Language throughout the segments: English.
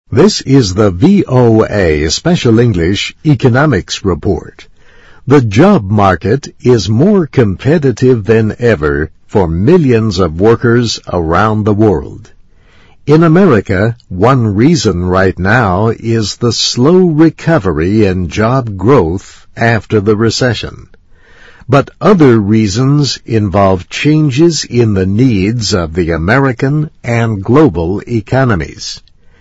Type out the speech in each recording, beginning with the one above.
This is the VOA Special English Economics Report. The job market is more competitive than ever for millions of workers around the world. In America, one reason right now is the slow recovery in job growth after the recession. But other reasons involve changes in the needs of the American and global economies.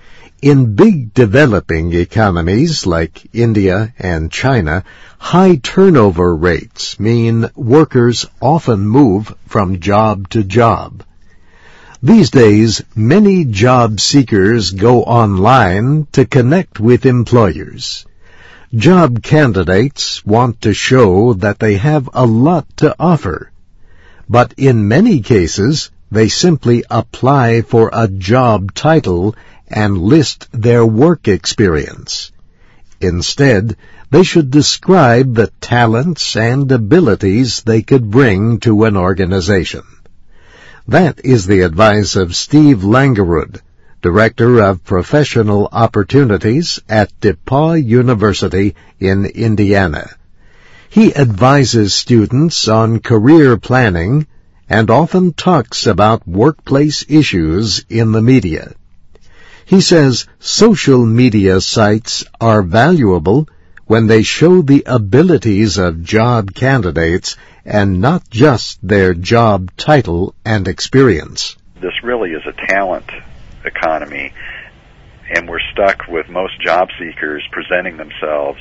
In big developing economies like India and China, high turnover rates mean workers often move from job to job. These days, many job seekers go online to connect with employers. Job candidates want to show that they have a lot to offer, but in many cases, they simply apply for a job title and list their work experience. Instead, they should describe the talents and abilities they could bring to an organization. That is the advice of Steve Langerud, Director of Professional Opportunities at DePauw University in Indiana. He advises students on career planning and often talks about workplace issues in the media. He says social media sites are valuable when they show the abilities of job candidates and not just their job title and experience. This really is a talent economy, and we're stuck with most job seekers presenting themselves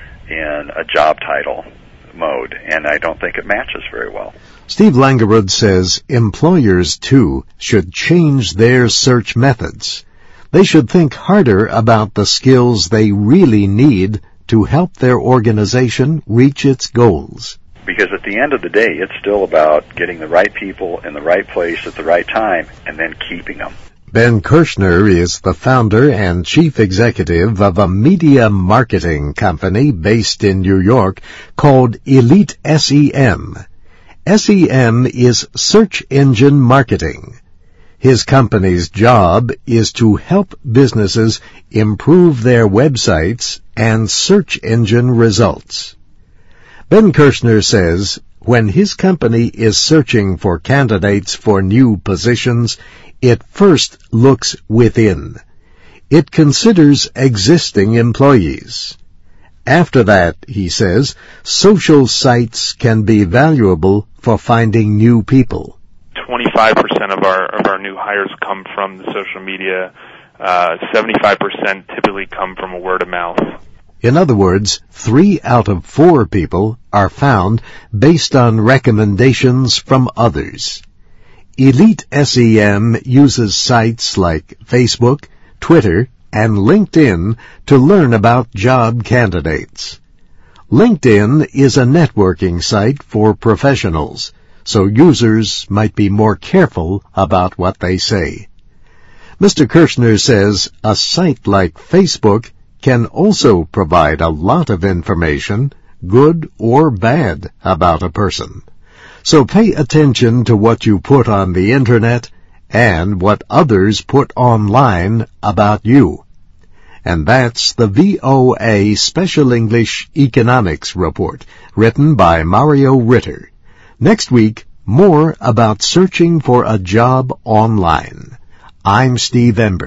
in a job title mode, and I don't think it matches very well. Steve Langerud says employers, too, should change their search methods. They should think harder about the skills they really need to help their organization reach its goals. Because at the end of the day, it's still about getting the right people in the right place at the right time and then keeping them. Ben Kirshner is the founder and chief executive of a media marketing company based in New York called Elite SEM. SEM is search engine marketing. His company's job is to help businesses improve their websites and search engine results. Ben Kirshner says when his company is searching for candidates for new positions, it first looks within. It considers existing employees. After that, he says, social sites can be valuable for finding new people. 25% of our new hires come from the social media. 75% typically come from word of mouth. In other words, 3 out of 4 people are found based on recommendations from others. Elite SEM uses sites like Facebook, Twitter, and LinkedIn to learn about job candidates. LinkedIn is a networking site for professionals, so users might be more careful about what they say. Mr. Kirshner says a site like Facebook can also provide a lot of information, good or bad, about a person. So pay attention to what you put on the Internet and what others put online about you. And that's the VOA Special English Economics Report, written by Mario Ritter. Next week, more about searching for a job online. I'm Steve Ember.